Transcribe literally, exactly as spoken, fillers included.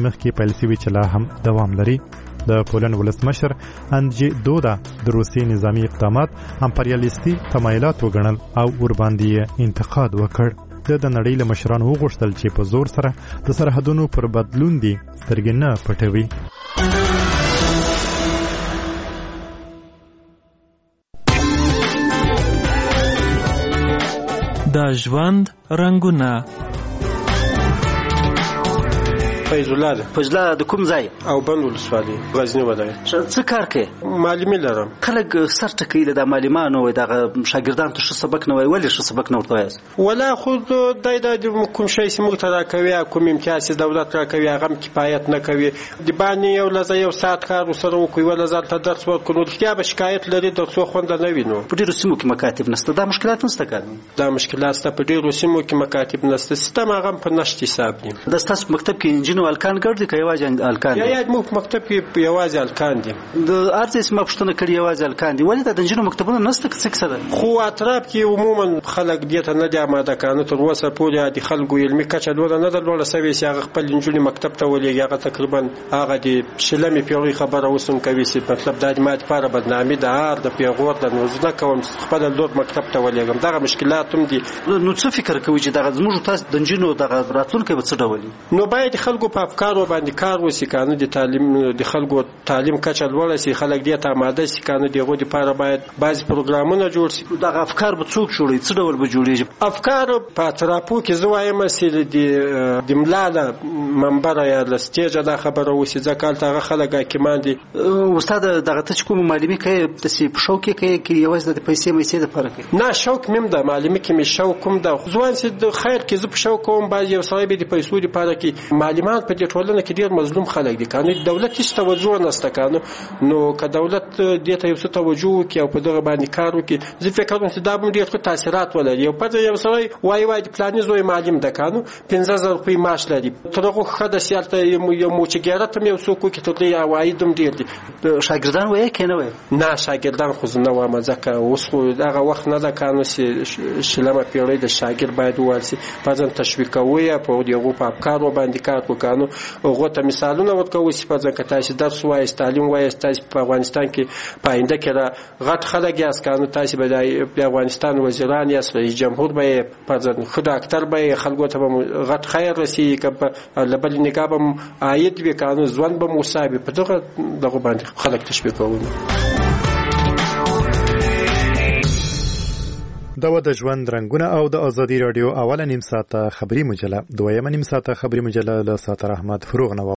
مخکې پیل شوي چې لا هم دوام لري. د پولند ولسمشر اندژې دودا د روسي نظامی اقدامات امپریالیستي تمایلات وګڼل او ورباندې انتقاد وکړ. د نړۍ له مشرانو وغوښتل چې په زور سره د سرحدونو پر بدلون دي سترګې نه پټوي. د ژوند رنګونه. فیض الله ده. فیض الله د کوم ځای؟ او بند ولسوالي غزنی ولایت. څه کار کوي؟ معلمي لرم. خلک سر ټکوي د معلمانو وایي دغه شاګردانو ته ښه سبق نه وایي. ولې ښه سبق نه ورته وایاست؟ ولا خو دی د کوم شی چې موږ ته راکوي کوم امتیاز چې دولت راکوي هغه هم کفایت نه کوي. د باندې یو لزه یو ساعت کار ورسره وکړي ولا ځان ته درس ورکړو رښتیا به شکایت لري د څو خونده نه وي. نو په ډېرو سیمو کې مکاتب نشته. دا مشکلات نشته که دا مشکلات شته په ډېرو سیمو کې مکاتب نشته. سیستم هغه هم په نشت حساب دي. د ستاسو په مکتب کې انجینو الکان ګرد دي که یوازې الکان دي؟ یا یا موږ په مکتب کې یوازې الکان دي. د هر ځای چې ما پوښتنه کړې یوازې الکان دي. ولې دا د انجینو مکتبونه نشته که څه کیسه ده؟ خو اطراف کې عموما خلک دې ته نه دي اماده کانو تر اوسه پورې د خلکو علمي کچه لوړه نه ده لوړه سوې چې هغه خپل نجونې مکتب ته ولېږي. هغه تقریبا هغه د شلمې پیړۍ خبره اوس هم کوي چې مطلب دا د ما دپاره بدنامي د هار د پیغور ده. نو زه نه کوم خپله لور مکتب ته ولېږم. دغه مشکلات هم دي. نو څه فکر کوي چې دغه زموږ تاسو د نجونو دغه راتلونکی به څه ډول وي؟ نو باید خلکو په افکارو باندې کار وشي که د تعلیم د خلکو تعلیم کچه لوړه شي. خلک دې ته آماده شي که نه د هغوی دپاره باید بعضې پروګرامونه جوړ شي. دغه افکار به څوک جوړوي؟ څه ډول به جوړېږي افکار؟ په اطرافو کې زه وایم چې د د ملا له منبره یا له سټیجه دا خبره وشي ځکه هلته هغه خلک حاکمان دي. استاد دغه ته چې کومه معلمي کوي داسې په شوق یې کوي که یوازې د پیسې میسې دپاره کوي؟ نه شوق مې هم ده. معلمي کې مې شوق هم ده. ځوان چې د خیر کې زه په شوق کوم. بعضې یو سړی به د پیسو دپاره کوي. معلمان په دې ټولنه کې ډېر مظلوم خلک دي. که نه دولت هېڅ توجه نشته که نه نو که دولت دې ته یو څه توجه وکړي او په دغه باندې کار وکړي زه فکر کوم چې دا به ډېر ښه تاثیرات ولري. یو پته یو سړی وایي وایي د فلاني زوی معلم ده که نه پنځه زره روپۍ معاش لري. تر هغو ښه ده چې هلته یو موچګیرت هم یو څوک وکړي تر دې عواید هم ډېر دي. شاګردان وایي که نه وایي؟ نه شاګردان خو زه نه وایم ځکه اوس خو هغه وخت نه ده که نه چې شلمه پیړۍ د شاګرد باید وویل شي په ځان تشویقوي یا په هغو په افکارو باندې کار وکړو که نه هغو ته مثالونه ورکوو چې په ځان که تاسې درس وایاست تعلیم وایاست تاسې په افغانستان کې په آینده کې را غټ خلک یاست که نه تاسې به د افغانستان وزیران یاست رئیس جمهور به یې په ځان ښه ډاکټر به یې خلکو ته به غټ خیر رسېږي که له بلې نګاه به م عاید وي که نه ژوند به م هوسا وي. په دغه دغو باندې خلک تشویقوو. دا و د ژوند رنګونه او د ازادي راډیو اوله نیم ساعته خبري مجله. دویمه نیم ساعته خبري مجله له ساتر احمد فروغ نه